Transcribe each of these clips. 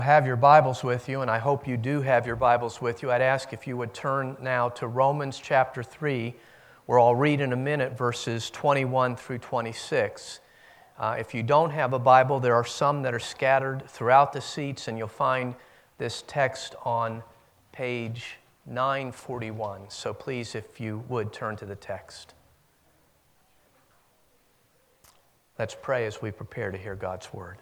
Have your Bibles with you, and I hope you do have your Bibles with you. I'd ask if you would turn now to Romans chapter 3, where I'll read in a minute verses 21 through 26. If you don't have a Bible, there are some that are scattered throughout the seats, and you'll find this text on page 941. So please, if you would, turn to the text. Let's pray as we prepare to hear God's word.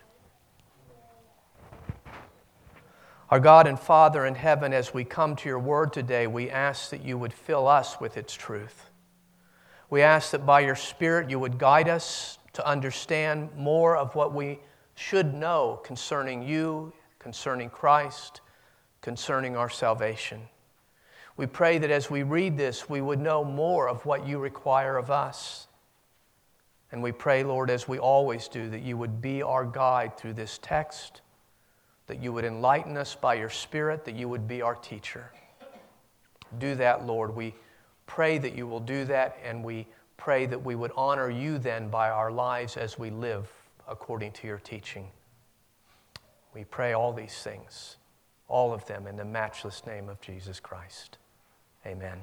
Our God and Father in heaven, as we come to your word today, we ask that you would fill us with its truth. We ask that by your Spirit you would guide us to understand more of what we should know concerning you, concerning Christ, concerning our salvation. We pray that as we read this, we would know more of what you require of us. And we pray, Lord, as we always do, that you would be our guide through this text, that you would enlighten us by your Spirit, that you would be our teacher. Do that, Lord. We pray that you will do that, and we pray that we would honor you then by our lives as we live according to your teaching. We pray all these things, all of them in the matchless name of Jesus Christ. Amen.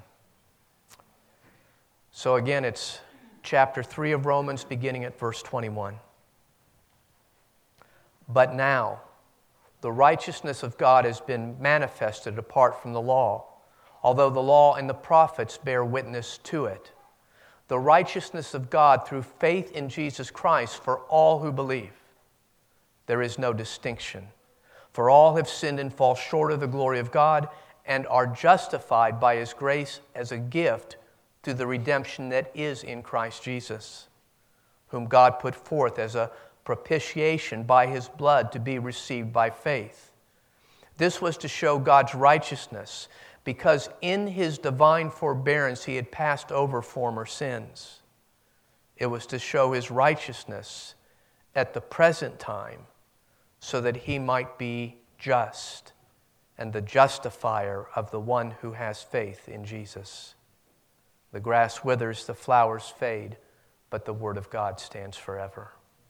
So again, it's chapter 3 of Romans, beginning at verse 21. But now, the righteousness of God has been manifested apart from the law, although the law and the prophets bear witness to it. The righteousness of God through faith in Jesus Christ for all who believe. There is no distinction. For all have sinned and fall short of the glory of God and are justified by His grace as a gift through the redemption that is in Christ Jesus, whom God put forth as a propitiation by His blood to be received by faith. This was to show God's righteousness, because in His divine forbearance He had passed over former sins. It was to show His righteousness at the present time, so that He might be just and the justifier of the one who has faith in Jesus. The grass withers, the flowers fade, but the word of God stands forever.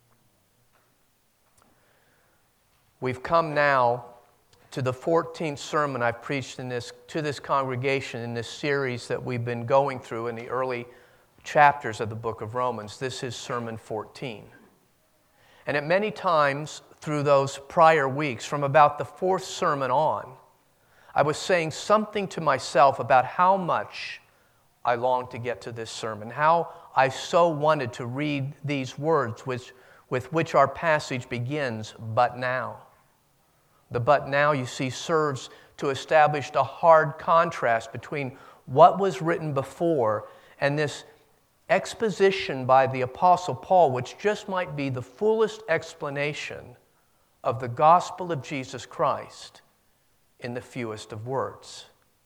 We've come now to the 14th sermon I've preached to this congregation in this series that we've been going through in the early chapters of the book of Romans. This is Sermon 14. And at many times through those prior weeks, from about the fourth sermon on, I was saying something to myself about how much I longed to get to this sermon, how I so wanted to read these words with which our passage begins, but now. The but now, you see, serves to establish a hard contrast between what was written before and this exposition by the Apostle Paul, which just might be the fullest explanation of the gospel of Jesus Christ in the fewest of words.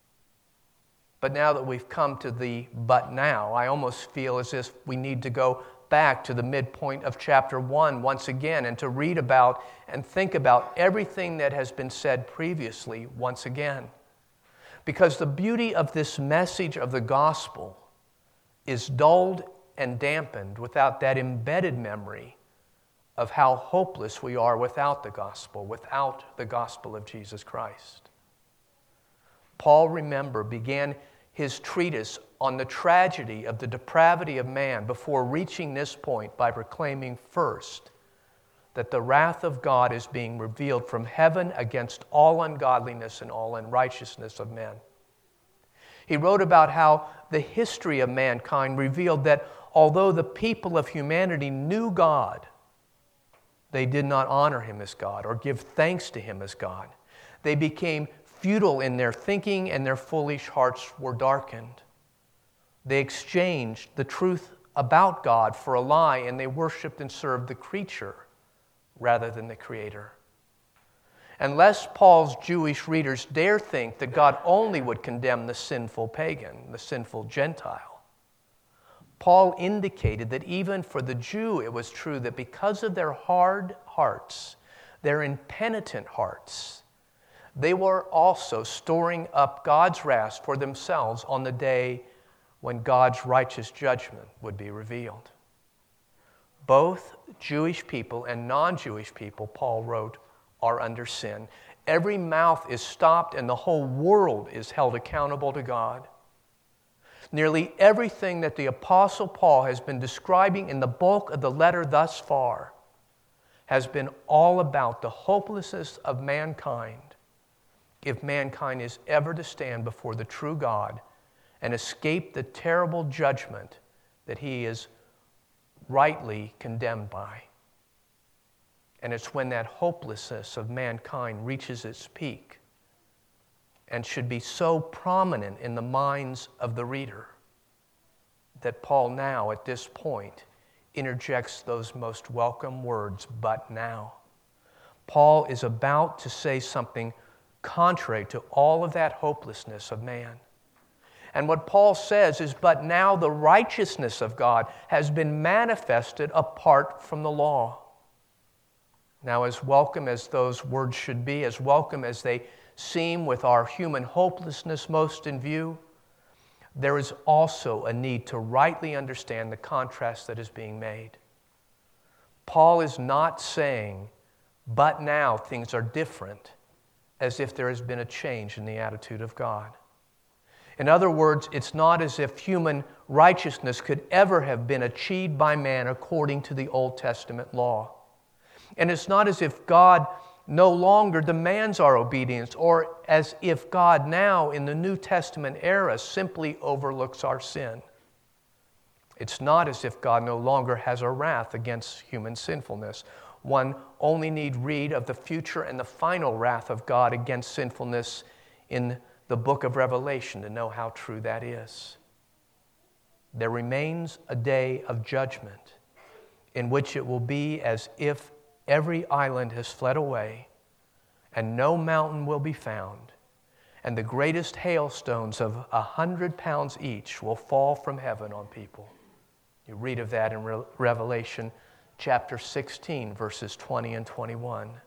But now that we've come to the but now, I almost feel as if we need to go back to the midpoint of chapter 1 once again and to read about and think about everything that has been said previously once again. Because the beauty of this message of the gospel is dulled and dampened without that embedded memory of how hopeless we are without the gospel of Jesus Christ. Paul, remember, began his treatise on the tragedy of the depravity of man before reaching this point by proclaiming first that the wrath of God is being revealed from heaven against all ungodliness and all unrighteousness of men. He wrote about how the history of mankind revealed that although the people of humanity knew God, they did not honor Him as God or give thanks to Him as God. They became futile in their thinking, and their foolish hearts were darkened. They exchanged the truth about God for a lie, and they worshiped and served the creature rather than the Creator. And lest Paul's Jewish readers dare think that God only would condemn the sinful pagan, the sinful Gentile, Paul indicated that even for the Jew it was true that because of their hard hearts, their impenitent hearts, they were also storing up God's wrath for themselves on the day when God's righteous judgment would be revealed. Both Jewish people and non-Jewish people, Paul wrote, are under sin. Every mouth is stopped and the whole world is held accountable to God. Nearly everything that the Apostle Paul has been describing in the bulk of the letter thus far has been all about the hopelessness of mankind if mankind is ever to stand before the true God and escape the terrible judgment that he is rightly condemned by. And it's when that hopelessness of mankind reaches its peak and should be so prominent in the minds of the reader that Paul now, at this point, interjects those most welcome words, "but now." Paul is about to say something contrary to all of that hopelessness of man. And what Paul says is, "But now the righteousness of God has been manifested apart from the law." Now, as welcome as those words should be, as welcome as they seem with our human hopelessness most in view, there is also a need to rightly understand the contrast that is being made. Paul is not saying, "But now things are different," as if there has been a change in the attitude of God. In other words, it's not as if human righteousness could ever have been achieved by man according to the Old Testament law. And it's not as if God no longer demands our obedience, or as if God now in the New Testament era simply overlooks our sin. It's not as if God no longer has a wrath against human sinfulness. One only need read of the future and the final wrath of God against sinfulness in the book of Revelation to know how true that is. There remains a day of judgment in which it will be as if every island has fled away and no mountain will be found, and the greatest hailstones of 100 pounds each will fall from heaven on people. You read of that in Revelation chapter 16, verses 20 and 21.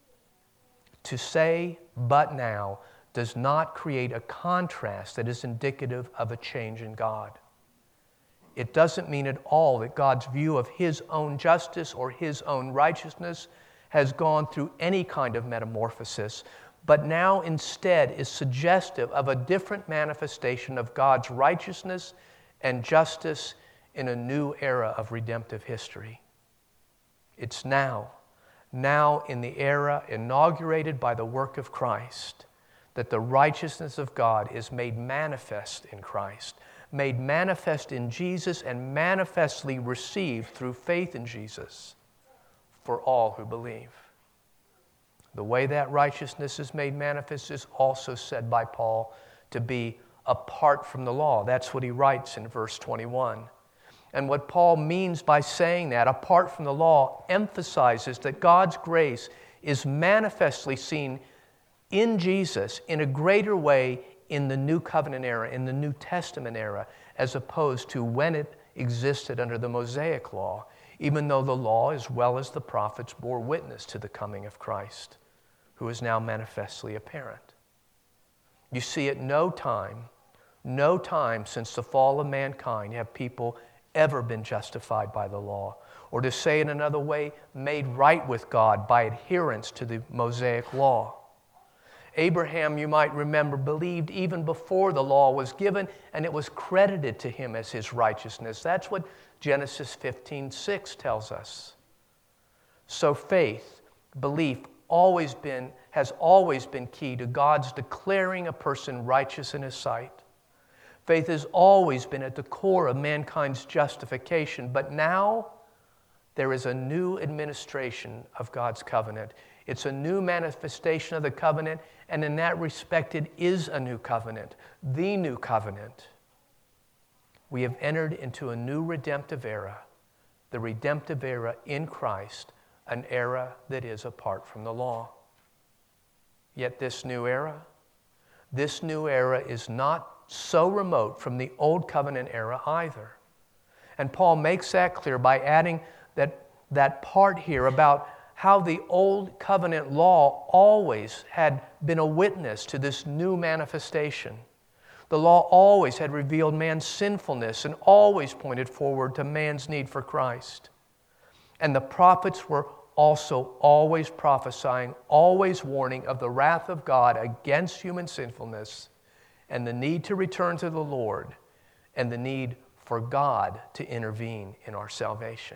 To say, "but now," does not create a contrast that is indicative of a change in God. It doesn't mean at all that God's view of His own justice or His own righteousness has gone through any kind of metamorphosis, but now instead is suggestive of a different manifestation of God's righteousness and justice in a new era of redemptive history. It's now in the era inaugurated by the work of Christ, that the righteousness of God is made manifest in Christ, made manifest in Jesus, and manifestly received through faith in Jesus for all who believe. The way that righteousness is made manifest is also said by Paul to be apart from the law. That's what he writes in verse 21. And what Paul means by saying that, apart from the law, emphasizes that God's grace is manifestly seen in Jesus in a greater way in the New Covenant era, in the New Testament era, as opposed to when it existed under the Mosaic law, even though the law as well as the prophets bore witness to the coming of Christ, who is now manifestly apparent. You see, at no time since the fall of mankind have people ever been justified by the law, or to say in another way, made right with God by adherence to the Mosaic law. Abraham, you might remember, believed even before the law was given, and it was credited to him as his righteousness. That's what Genesis 15:6 tells us. So faith, belief, has always been key to God's declaring a person righteous in His sight. Faith has always been at the core of mankind's justification, but now there is a new administration of God's covenant. It's a new manifestation of the covenant, and in that respect, it is a new covenant, the new covenant. We have entered into a new redemptive era, the redemptive era in Christ, an era that is apart from the law. Yet this new era is not so remote from the Old Covenant era either. And Paul makes that clear by adding that part here about how the Old Covenant law always had been a witness to this new manifestation. The law always had revealed man's sinfulness and always pointed forward to man's need for Christ. And the prophets were also always prophesying, always warning of the wrath of God against human sinfulness and the need to return to the Lord and the need for God to intervene in our salvation.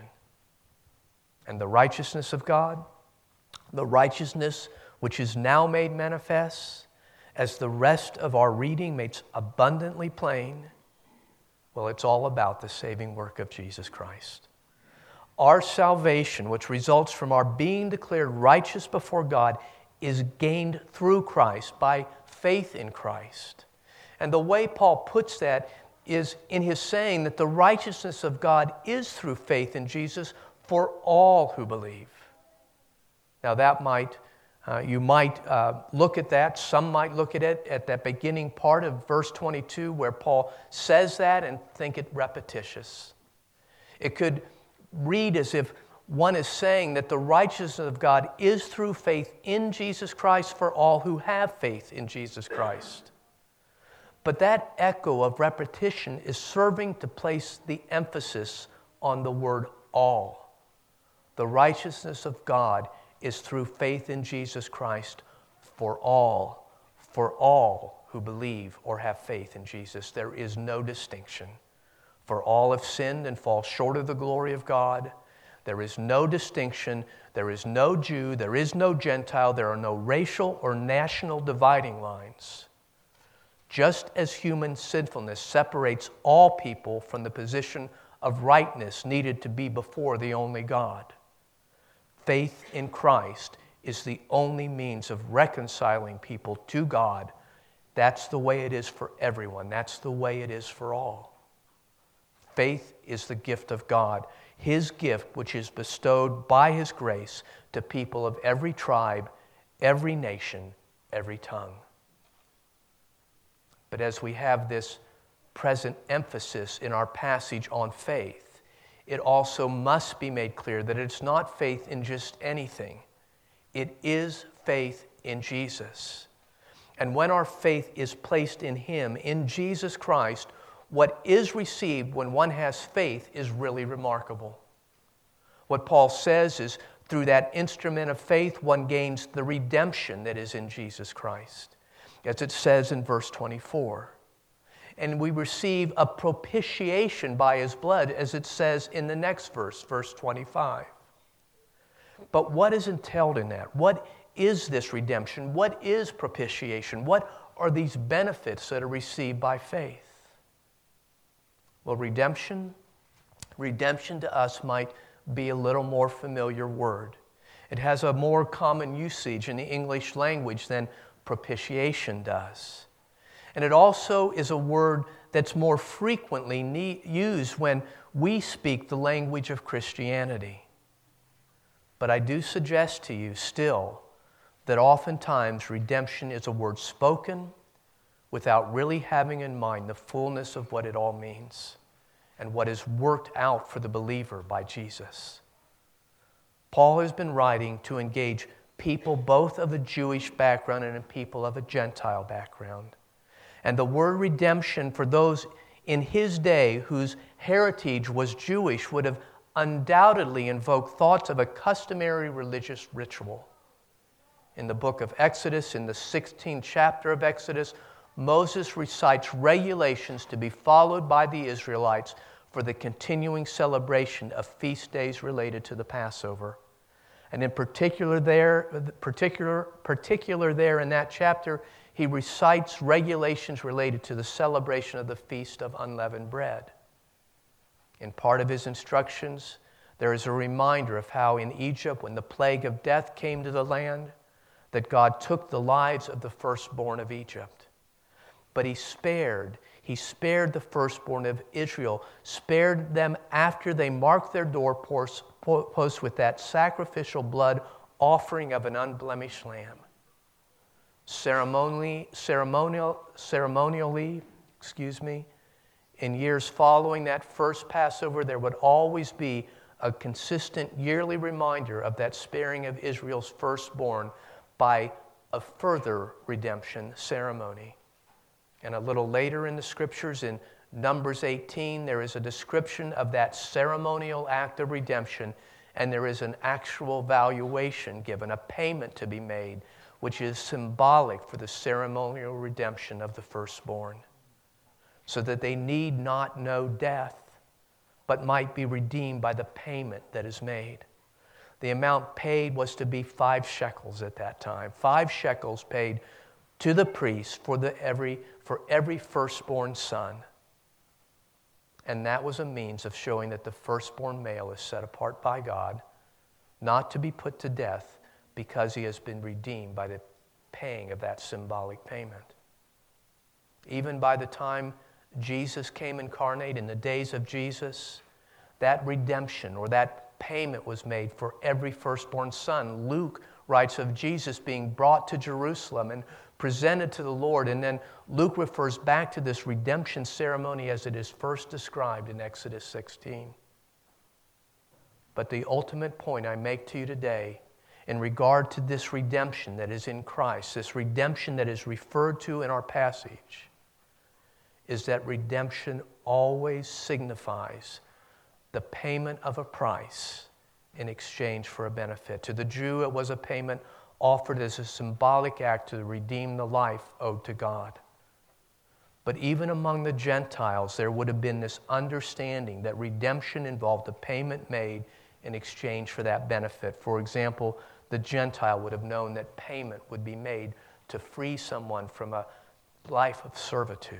And the righteousness of God, the righteousness which is now made manifest, as the rest of our reading makes abundantly plain, well, it's all about the saving work of Jesus Christ. Our salvation, which results from our being declared righteous before God, is gained through Christ, by faith in Christ. And the way Paul puts that is in his saying that the righteousness of God is through faith in Jesus for all who believe. Now that you might look at that, some might look at it at that beginning part of verse 22 where Paul says that and think it repetitious. It could read as if one is saying that the righteousness of God is through faith in Jesus Christ for all who have faith in Jesus Christ. But that echo of repetition is serving to place the emphasis on the word all. The righteousness of God is through faith in Jesus Christ for all who believe or have faith in Jesus. There is no distinction. For all have sinned and fall short of the glory of God. There is no distinction. There is no Jew. There is no Gentile. There are no racial or national dividing lines. Just as human sinfulness separates all people from the position of rightness needed to be before the only God, faith in Christ is the only means of reconciling people to God. That's the way it is for everyone. That's the way it is for all. Faith is the gift of God, His gift which is bestowed by His grace to people of every tribe, every nation, every tongue. But as we have this present emphasis in our passage on faith, it also must be made clear that it's not faith in just anything. It is faith in Jesus. And when our faith is placed in Him, in Jesus Christ, what is received when one has faith is really remarkable. What Paul says is through that instrument of faith, one gains the redemption that is in Jesus Christ, as it says in verse 24. And we receive a propitiation by His blood, as it says in the next verse, verse 25. But what is entailed in that? What is this redemption? What is propitiation? What are these benefits that are received by faith? Well, redemption to us might be a little more familiar word. It has a more common usage in the English language than propitiation does. And it also is a word that's more frequently used when we speak the language of Christianity. But I do suggest to you still that oftentimes redemption is a word spoken without really having in mind the fullness of what it all means and what is worked out for the believer by Jesus. Paul has been writing to engage people both of a Jewish background and people of a Gentile background. And the word redemption for those in his day whose heritage was Jewish would have undoubtedly invoked thoughts of a customary religious ritual. In the book of Exodus, in the 16th chapter of Exodus, Moses recites regulations to be followed by the Israelites for the continuing celebration of feast days related to the Passover. And in particular there in that chapter, he recites regulations related to the celebration of the Feast of Unleavened Bread. In part of his instructions, there is a reminder of how in Egypt, when the plague of death came to the land, that God took the lives of the firstborn of Egypt. But He spared the firstborn of Israel, spared them after they marked their doorposts with that sacrificial blood offering of an unblemished lamb. Ceremonially, in years following that first Passover, there would always be a consistent yearly reminder of that sparing of Israel's firstborn by a further redemption ceremony. And a little later in the Scriptures, in Numbers 18, there is a description of that ceremonial act of redemption And there is an actual valuation given, a payment to be made, which is symbolic for the ceremonial redemption of the firstborn, so that they need not know death, but might be redeemed by the payment that is made. The amount paid was to be 5 shekels at that time. 5 shekels paid to the priest for every firstborn son. And that was a means of showing that the firstborn male is set apart by God, not to be put to death, because he has been redeemed by the paying of that symbolic payment. Even by the time Jesus came incarnate, in the days of Jesus, that redemption or that payment was made for every firstborn son. Luke writes of Jesus being brought to Jerusalem and presented to the Lord, and then Luke refers back to this redemption ceremony as it is first described in Exodus 16. But the ultimate point I make to you today in regard to this redemption that is in Christ, this redemption that is referred to in our passage, is that redemption always signifies the payment of a price in exchange for a benefit. To the Jew, it was a payment offered as a symbolic act to redeem the life owed to God. But even among the Gentiles, there would have been this understanding that redemption involved a payment made in exchange for that benefit. For example, the Gentile would have known that payment would be made to free someone from a life of servitude.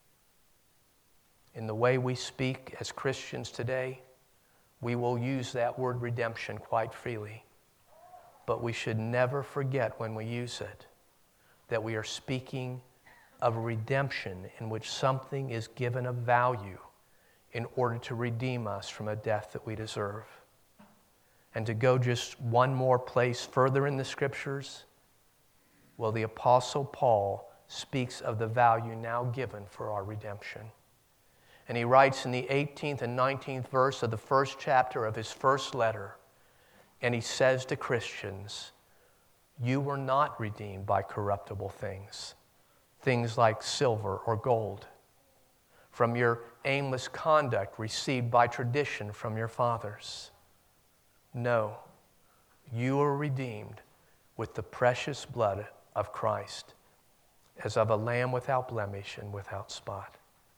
In the way we speak as Christians today, we will use that word redemption quite freely. But we should never forget when we use it that we are speaking of a redemption in which something is given a value in order to redeem us from a death that we deserve. And to go just one more place further in the Scriptures, well, the Apostle Paul speaks of the value now given for our redemption. And he writes in the 18th and 19th verse of the first chapter of his first letter, and he says to Christians, "You were not redeemed by corruptible things, things like silver or gold, from your aimless conduct received by tradition from your fathers. No, you were redeemed with the precious blood of Christ, as of a lamb without blemish and without spot."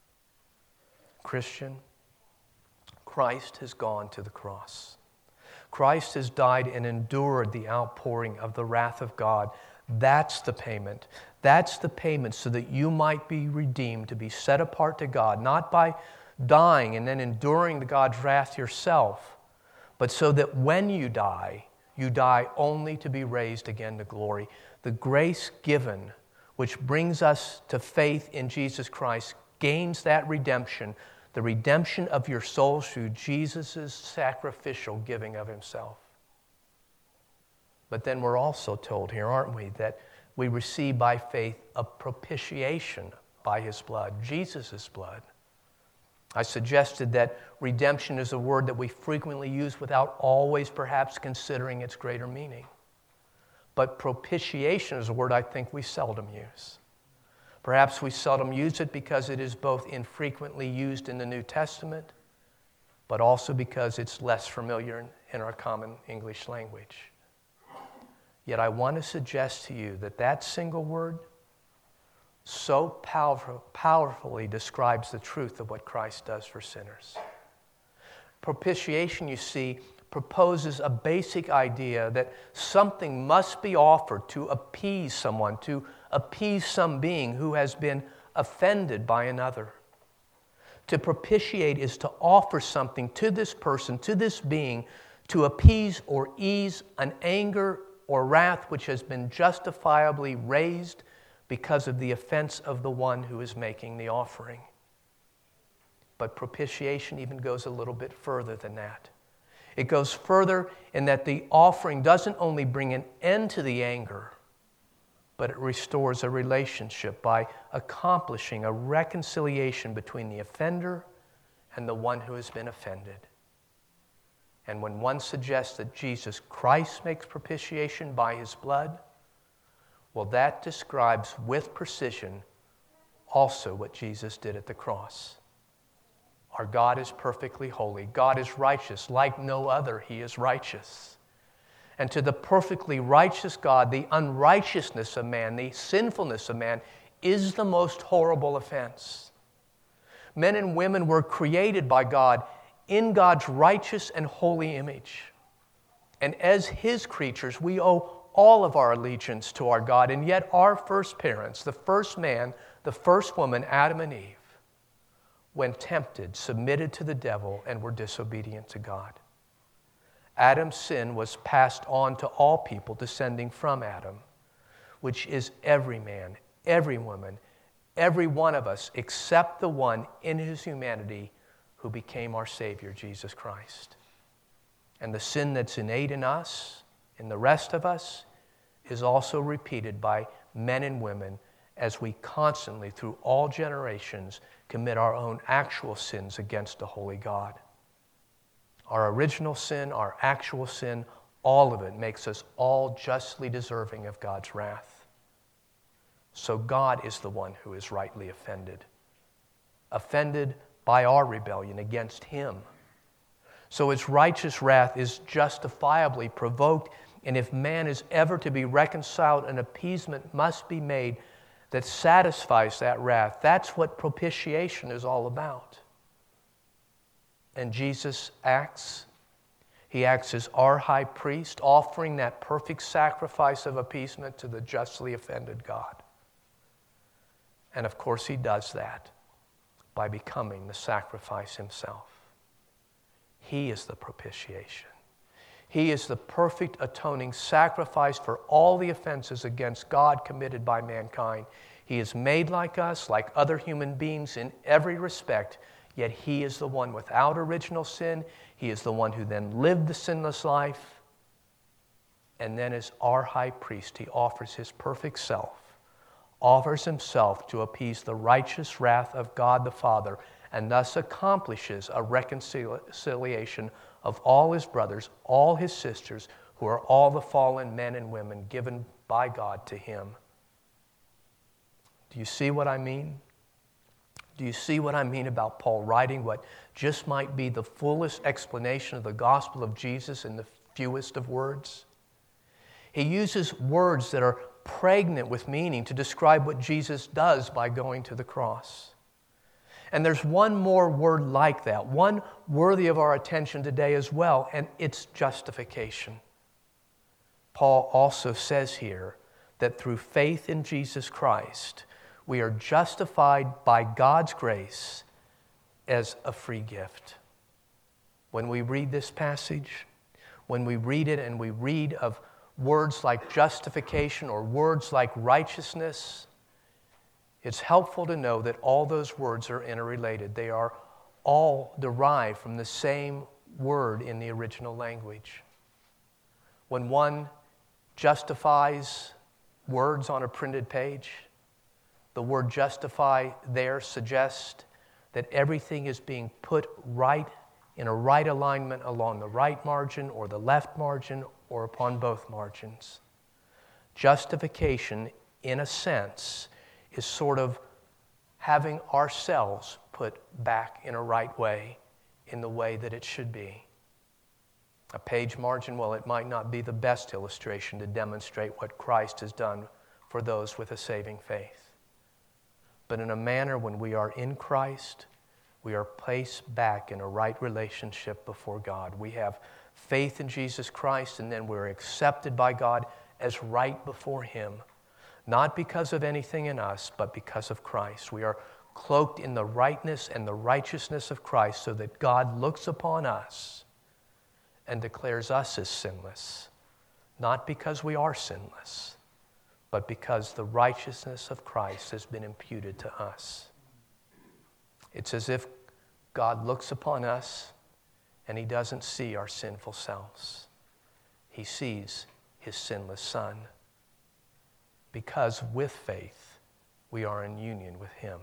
Christian, Christ has gone to the cross. Christ has died and endured the outpouring of the wrath of God. That's the payment. That's the payment so that you might be redeemed, to be set apart to God, not by dying and then enduring the God's wrath yourself, but so that when you die only to be raised again to glory. The grace given, which brings us to faith in Jesus Christ, gains that redemption, the redemption of your souls through Jesus' sacrificial giving of himself. But then we're also told here, aren't we, that we receive by faith a propitiation by his blood, Jesus' blood. I suggested that redemption is a word that we frequently use without always perhaps considering its greater meaning. But propitiation is a word I think we seldom use. Perhaps we seldom use it because it is both infrequently used in the New Testament, but also because it's less familiar in our common English language. Yet I want to suggest to you that that single word so powerfully describes the truth of what Christ does for sinners. Propitiation, you see, proposes a basic idea that something must be offered to appease someone, to appease some being who has been offended by another. To propitiate is to offer something to this person, to this being, to appease or ease an anger or wrath which has been justifiably raised because of the offense of the one who is making the offering. But propitiation even goes a little bit further than that. It goes further in that the offering doesn't only bring an end to the anger, but it restores a relationship by accomplishing a reconciliation between the offender and the one who has been offended. And when one suggests that Jesus Christ makes propitiation by his blood, well, that describes with precision also what Jesus did at the cross. Our God is perfectly holy. God is righteous. Like no other, He is righteous. And to the perfectly righteous God, the unrighteousness of man, the sinfulness of man, is the most horrible offense. Men and women were created by God in God's righteous and holy image. And as His creatures, we owe all of our allegiance to our God. And yet our first parents, the first man, the first woman, Adam and Eve, when tempted, submitted to the devil and were disobedient to God. Adam's sin was passed on to all people descending from Adam, which is every man, every woman, every one of us, except the one in his humanity who became our Savior, Jesus Christ. And the sin that's innate in us, in the rest of us, is also repeated by men and women as we constantly, through all generations, commit our own actual sins against the holy God. Our original sin, our actual sin, all of it makes us all justly deserving of God's wrath. So God is the one who is rightly offended by our rebellion against Him. So His righteous wrath is justifiably provoked, and if man is ever to be reconciled, an appeasement must be made that satisfies that wrath. That's what propitiation is all about. And Jesus acts. He acts as our high priest, offering that perfect sacrifice of appeasement to the justly offended God. And of course, He does that by becoming the sacrifice Himself. He is the propitiation. He is the perfect atoning sacrifice for all the offenses against God committed by mankind. He is made like us, like other human beings in every respect, yet He is the one without original sin. He is the one who then lived the sinless life. And then as our high priest, He offers His perfect self, offers Himself to appease the righteous wrath of God the Father, and thus accomplishes a reconciliation of all His brothers, all His sisters, who are all the fallen men and women given by God to Him. Do you see what I mean? Do you see what I mean about Paul writing what just might be the fullest explanation of the gospel of Jesus in the fewest of words? He uses words that are pregnant with meaning to describe what Jesus does by going to the cross. And there's one more word like that, one worthy of our attention today as well, and it's justification. Paul also says here that through faith in Jesus Christ, we are justified by God's grace as a free gift. When we read this passage, when we read it and we read of words like justification or words like righteousness, it's helpful to know that all those words are interrelated. They are all derived from the same word in the original language. When one justifies words on a printed page, the word justify there suggests that everything is being put right in a right alignment along the right margin or the left margin or upon both margins. Justification, in a sense, is sort of having ourselves put back in a right way, in the way that it should be. A page margin, well, it might not be the best illustration to demonstrate what Christ has done for those with a saving faith. But in a manner, when we are in Christ, we are placed back in a right relationship before God. We have faith in Jesus Christ, and then we're accepted by God as right before Him. Not because of anything in us, but because of Christ. We are cloaked in the rightness and the righteousness of Christ so that God looks upon us and declares us as sinless. Not because we are sinless, but because the righteousness of Christ has been imputed to us. It's as if God looks upon us and He doesn't see our sinful selves. He sees His sinless Son. Because with faith, we are in union with Him.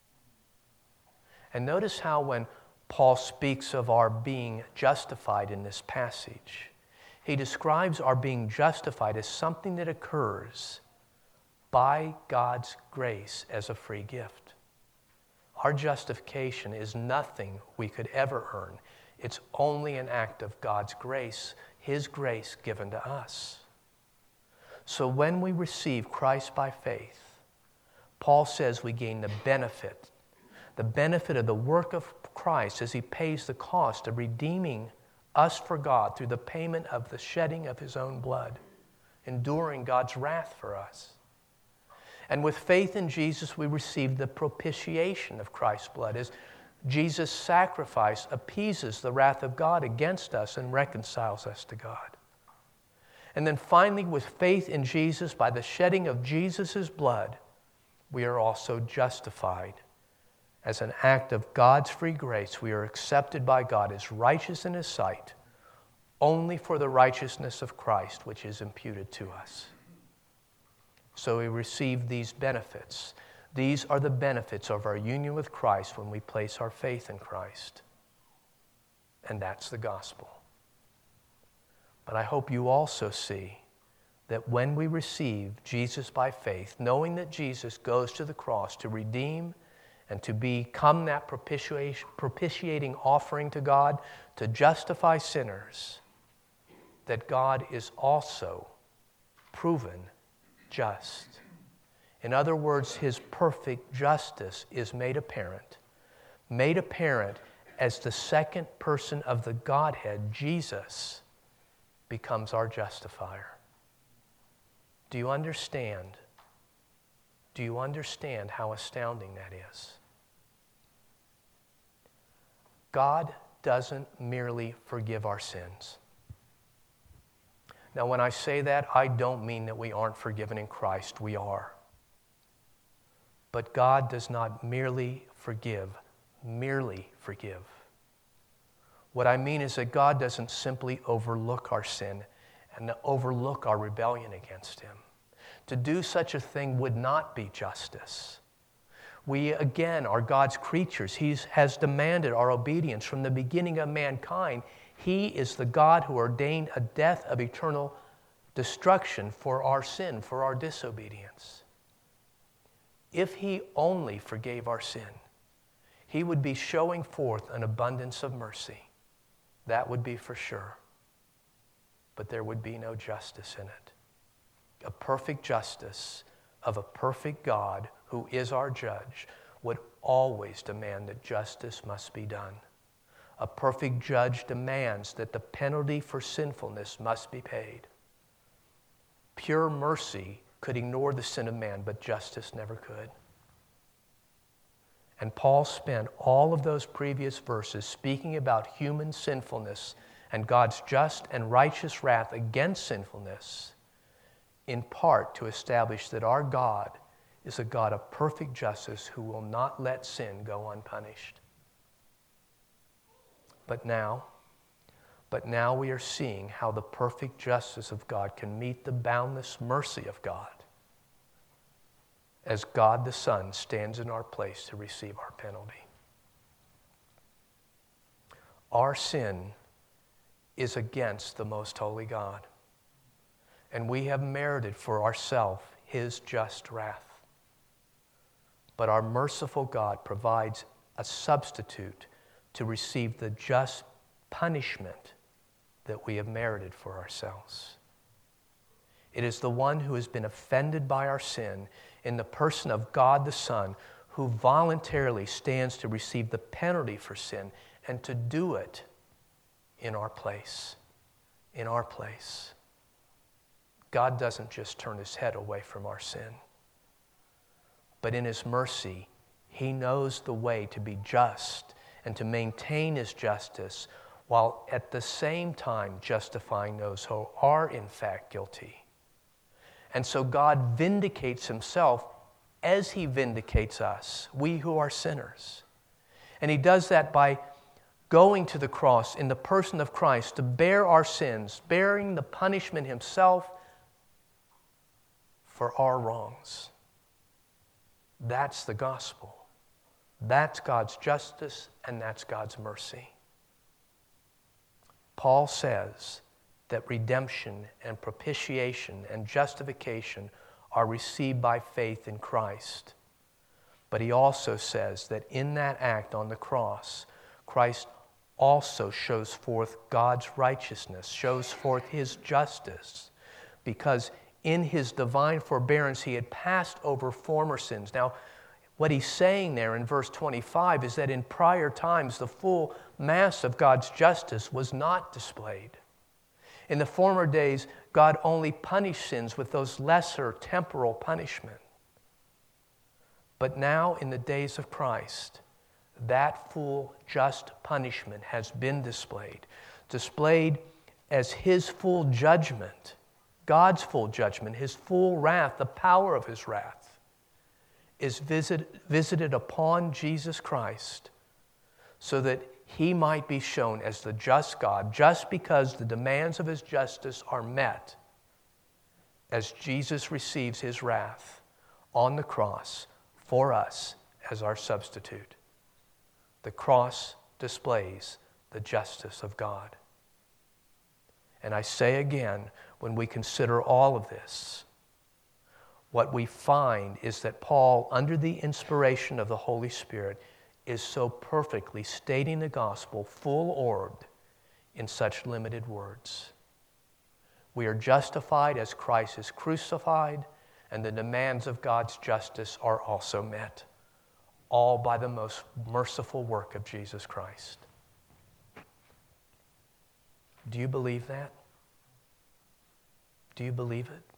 And notice how when Paul speaks of our being justified in this passage, he describes our being justified as something that occurs by God's grace as a free gift. Our justification is nothing we could ever earn. It's only an act of God's grace, His grace given to us. So when we receive Christ by faith, Paul says we gain the benefit of the work of Christ as He pays the cost of redeeming us for God through the payment of the shedding of His own blood, enduring God's wrath for us. And with faith in Jesus, we receive the propitiation of Christ's blood as Jesus' sacrifice appeases the wrath of God against us and reconciles us to God. And then finally, with faith in Jesus, by the shedding of Jesus' blood, we are also justified. As an act of God's free grace, we are accepted by God as righteous in His sight, only for the righteousness of Christ, which is imputed to us. So we receive these benefits. These are the benefits of our union with Christ when we place our faith in Christ. And that's the gospel. But I hope you also see that when we receive Jesus by faith, knowing that Jesus goes to the cross to redeem and to become that propitiating offering to God, to justify sinners, that God is also proven just. In other words, His perfect justice is made apparent as the second person of the Godhead, Jesus, becomes our justifier. Do you understand? Do you understand how astounding that is? God doesn't merely forgive our sins. Now, when I say that, I don't mean that we aren't forgiven in Christ. We are. But God does not merely forgive. What I mean is that God doesn't simply overlook our sin and overlook our rebellion against Him. To do such a thing would not be justice. We, again, are God's creatures. He has demanded our obedience from the beginning of mankind. He is the God who ordained a death of eternal destruction for our sin, for our disobedience. If He only forgave our sin, He would be showing forth an abundance of mercy. That would be for sure. But there would be no justice in it. A perfect justice of a perfect God who is our judge would always demand that justice must be done. A perfect judge demands that the penalty for sinfulness must be paid. Pure mercy could ignore the sin of man, but justice never could. And Paul spent all of those previous verses speaking about human sinfulness and God's just and righteous wrath against sinfulness, in part to establish that our God is a God of perfect justice who will not let sin go unpunished. But now we are seeing how the perfect justice of God can meet the boundless mercy of God as God the Son stands in our place to receive our penalty. Our sin is against the most holy God, and we have merited for ourselves His just wrath. But our merciful God provides a substitute to receive the just punishment that we have merited for ourselves. It is the one who has been offended by our sin in the person of God the Son, who voluntarily stands to receive the penalty for sin and to do it in our place. In our place. God doesn't just turn His head away from our sin, but in His mercy, He knows the way to be just and to maintain His justice while at the same time justifying those who are in fact guilty. And so God vindicates Himself as He vindicates us, we who are sinners. And He does that by going to the cross in the person of Christ to bear our sins, bearing the punishment Himself for our wrongs. That's the gospel. That's God's justice, and that's God's mercy. Paul says that redemption and propitiation and justification are received by faith in Christ. But he also says that in that act on the cross, Christ also shows forth God's righteousness, shows forth his justice, because in his divine forbearance he had passed over former sins. Now, what he's saying there in verse 25 is that in prior times the full mass of God's justice was not displayed. In the former days, God only punished sins with those lesser temporal punishment. But now, in the days of Christ, that full just punishment has been displayed as his full judgment, God's full judgment, his full wrath, the power of his wrath, is visited upon Jesus Christ so that he might be shown as the just God, just because the demands of his justice are met, as Jesus receives his wrath on the cross for us as our substitute. The cross displays the justice of God. And I say again, when we consider all of this, what we find is that Paul, under the inspiration of the Holy Spirit, is so perfectly stating the gospel, full-orbed, in such limited words. We are justified as Christ is crucified, and the demands of God's justice are also met, all by the most merciful work of Jesus Christ. Do you believe that? Do you believe it?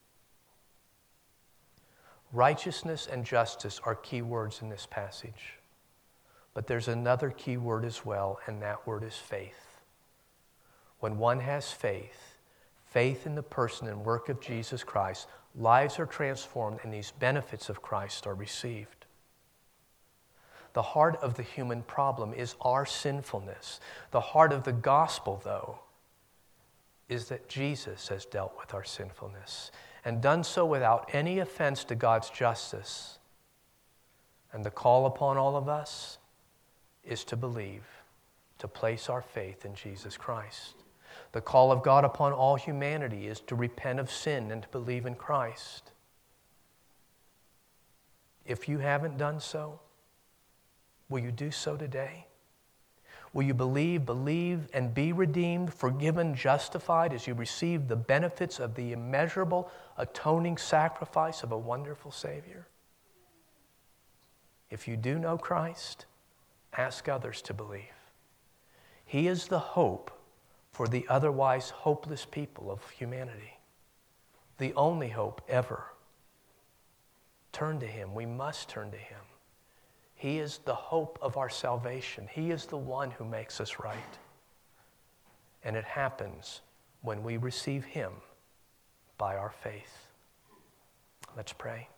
Righteousness and justice are key words in this passage. But there's another key word as well, and that word is faith. When one has faith in the person and work of Jesus Christ, lives are transformed and these benefits of Christ are received. The heart of the human problem is our sinfulness. The heart of the gospel, though, is that Jesus has dealt with our sinfulness and done so without any offense to God's justice. And the call upon all of us is to believe, to place our faith in Jesus Christ. The call of God upon all humanity is to repent of sin and to believe in Christ. If you haven't done so, will you do so today? Will you believe, and be redeemed, forgiven, justified as you receive the benefits of the immeasurable atoning sacrifice of a wonderful Savior? If you do know Christ, ask others to believe. He is the hope for the otherwise hopeless people of humanity, the only hope ever. Turn to him. We must turn to him. He is the hope of our salvation. He is the one who makes us right. And it happens when we receive him by our faith. Let's pray.